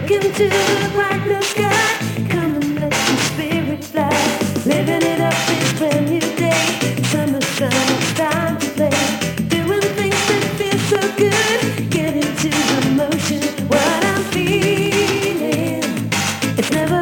into the bright blue sky. Come and let your spirit fly. Living it up each brand new day. Summer sun, it's time to play. Doing things that feel so good. Get into the motion. What I'm feeling, it's never